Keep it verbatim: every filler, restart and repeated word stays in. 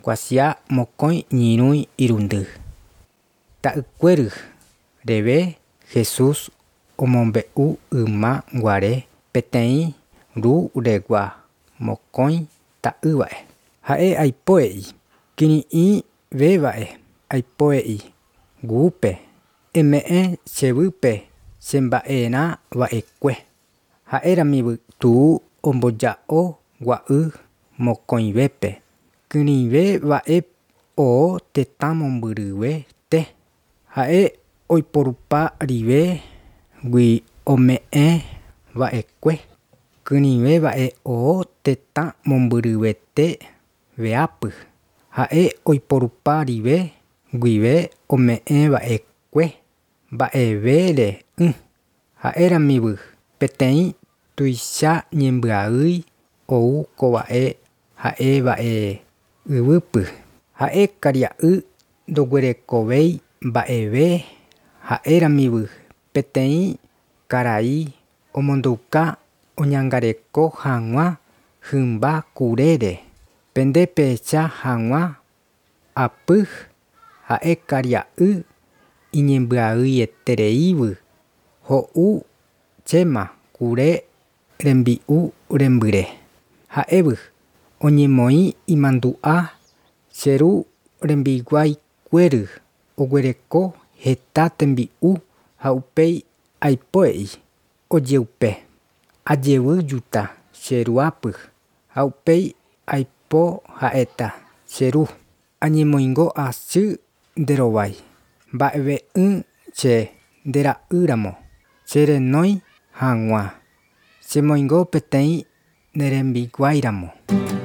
kuasia mokõi ñirũi irundy. Ta'ykuéry reve Jesús omombe'u yma guare peteĩ ru regua mokõi ta'ýva'e. Ha'e aipo'e'i kirirĩvéva'e aipo'e'i gúpe eme'ẽ chevýpe chemba'erã va'ekue. Ha'éramivy tu omboja'o gua'y mokõivépe. Kyrĩve va'e oo tetã mombyryve-te. Ha'e oiporupa rive gui ome'ẽ va'ekue. Kyrĩve va'e oo tetã mombyryvete veápy. Ha'e oiporupa rive guive ome'ẽ va'ekue mba'evere y. Ha'éramivy peteĩ tuicha ñembya'ýi ou ko va'e ha'e va'e yvýpy. Ha'e karia'y ndoguerekovéi mba'eve. Ha'éramivy peteĩ karai omondouka oñangareko hag̃ua hymba kurére pendepecha hag̃ua apy. Ha'e karia'y iñembya'ýietereívy ho'u chéma kure rembi'u rembyre. Ha'évy oñemoĩ imandu'a che ru rembiguaikuéry oguereko heta tembi'u ha upéi aipo'e'i oje'upe ajevýjuta che ru'ápy ha upéi aipo ha'éta che ru. Añemoĩngo asy nderovái mba'eve'ỹ che ndera'ýramo che renói hag̃ua chemoĩngo peteĩ nerembiguáiramo.